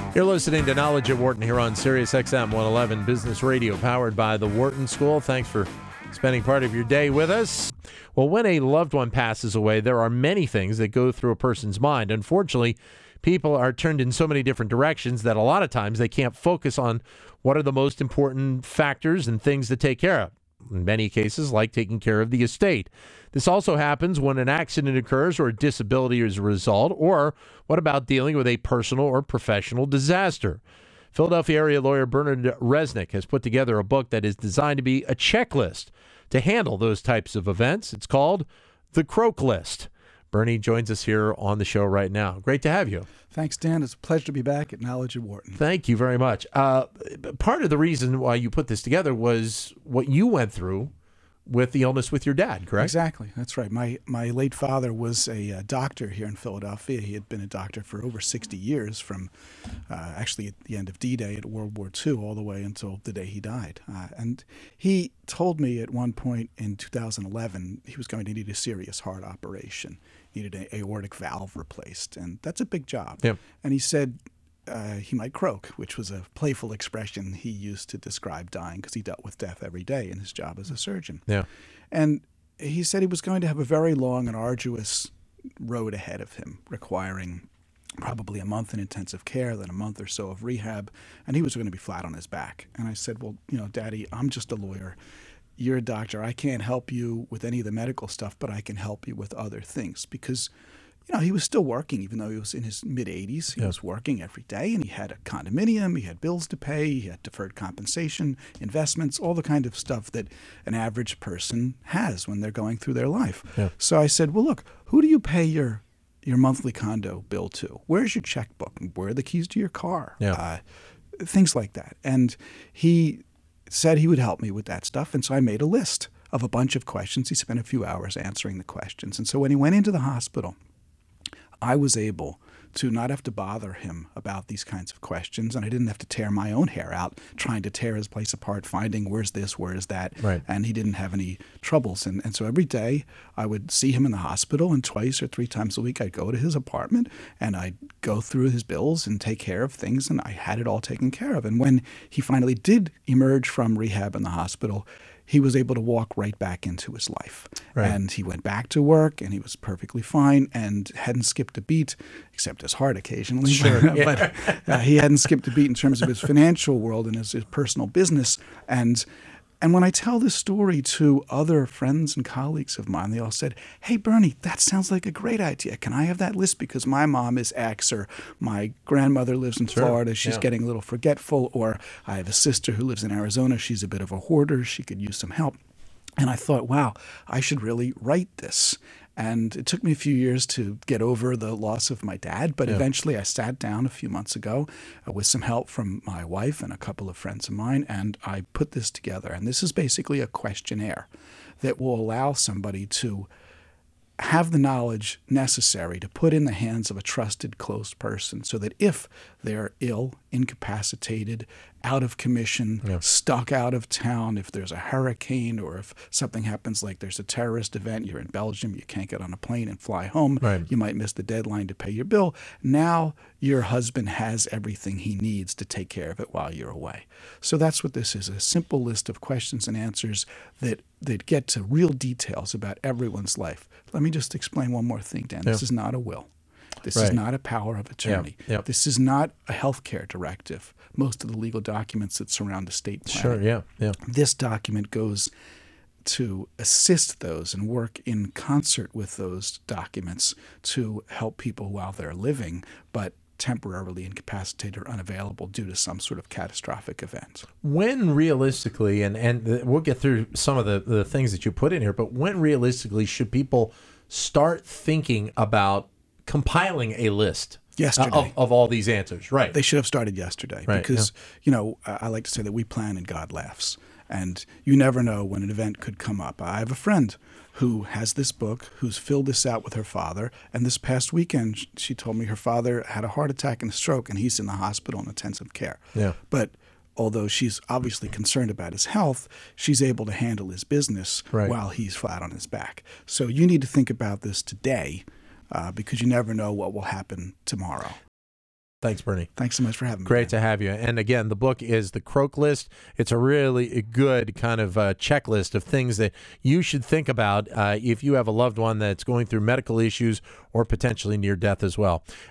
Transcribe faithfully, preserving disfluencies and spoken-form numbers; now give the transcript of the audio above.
You're listening to Knowledge at Wharton here on Sirius X M one eleven Business Radio, powered by the Wharton School. Thanks for spending part of your day with us. Well, when a loved one passes away, there are many things that go through a person's mind. Unfortunately, people are turned in so many different directions that a lot of times they can't focus on what are the most important factors and things to take care of. In many cases, like taking care of the estate. This also happens when an accident occurs or a disability is a result, or what about dealing with a personal or professional disaster? Philadelphia area lawyer Bernard Resnick has put together a book that is designed to be a checklist to handle those types of events. It's called The Croak List. Bernie joins us here on the show right now. Great to have you. Thanks, Dan. It's a pleasure to be back at Knowledge at Wharton. Thank you very much. Uh, part of the reason why you put this together was what you went through with the illness with your dad, correct? Exactly. That's right. My my late father was a uh, doctor here in Philadelphia. He had been a doctor for over sixty years, from uh, actually at the end of D-Day at World War Two all the way until the day he died. Uh, and he told me at one point in two thousand eleven he was going to need a serious heart operation. He needed an aortic valve replaced, and that's a big job. Yep. And he said uh, he might croak, which was a playful expression he used to describe dying because he dealt with death every day in his job as a surgeon. Yeah. And he said he was going to have a very long and arduous road ahead of him, requiring probably a month in intensive care, then a month or so of rehab, and he was going to be flat on his back. And I said, well, you know, Daddy, I'm just a lawyer. You're a doctor. I can't help you with any of the medical stuff, but I can help you with other things. Because, you know, he was still working, even though he was in his mid-eighties. He yeah. was working every day, and he had a condominium, he had bills to pay, he had deferred compensation, investments, all the kind of stuff that an average person has when they're going through their life. Yeah. So I said, well, look, who do you pay your your monthly condo bill to? Where's your checkbook? Where are the keys to your car? Yeah. Uh, things like that. And he said he would help me with that stuff, and so I made a list of a bunch of questions. He spent a few hours answering the questions. And so when he went into the hospital, I was able to not have to bother him about these kinds of questions, and I didn't have to tear my own hair out trying to tear his place apart, finding where's this, where's that, right. and he didn't have any troubles. And, and so every day I would see him in the hospital, and twice or three times a week I'd go to his apartment, and I'd go through his bills and take care of things, and I had it all taken care of. And when he finally did emerge from rehab in the hospital, he was able to walk right back into his life. Right. And he went back to work, and he was perfectly fine and hadn't skipped a beat, except his heart occasionally. Sure. but uh, he hadn't skipped a beat in terms of his financial world and his, his personal business. And and when I tell this story to other friends and colleagues of mine, they all said, hey, Bernie, that sounds like a great idea. Can I have that list? Because my mom is X, or my grandmother lives in Sure. Florida. She's Yeah. getting a little forgetful. Or I have a sister who lives in Arizona. She's a bit of a hoarder. She could use some help. And I thought, wow, I should really write this. And it took me a few years to get over the loss of my dad, but Yeah. eventually I sat down a few months ago uh, with some help from my wife and a couple of friends of mine, and I put this together. And this is basically a questionnaire that will allow somebody to have the knowledge necessary to put in the hands of a trusted, close person, so that if they're ill, incapacitated, out of commission, Yeah. stuck out of town, if there's a hurricane, or if something happens like there's a terrorist event, you're in Belgium, you can't get on a plane and fly home, Right. you might miss the deadline to pay your bill. Now your husband has everything he needs to take care of it while you're away. So that's what this is, a simple list of questions and answers that, that get to real details about everyone's life. Let me just explain one more thing, Dan. Yeah. This is not a will. This Right. is not a power of attorney. Yeah. Yep. This is not a health care directive. Most of the legal documents that surround estate planning. Sure, yeah, yeah. This document goes to assist those and work in concert with those documents to help people while they're living, but temporarily incapacitated or unavailable due to some sort of catastrophic event. When realistically, and, and we'll get through some of the, the things that you put in here, but when realistically should people start thinking about compiling a list Yesterday. of, of all these answers? Right. They should have started yesterday, Right, because, you know, I I like to say that we plan and God laughs. And you never know when an event could come up. I have a friend who has this book, who's filled this out with her father. And this past weekend, she told me her father had a heart attack and a stroke, and he's in the hospital in intensive care. Yeah. But although she's obviously concerned about his health, she's able to handle his business Right. while he's flat on his back. So you need to think about this today, uh, because you never know what will happen tomorrow. Thanks, Bernie. Thanks so much for having me. Great to have you. And again, the book is The Croak List. It's a really good kind of uh, checklist of things that you should think about uh, if you have a loved one that's going through medical issues or potentially near death as well.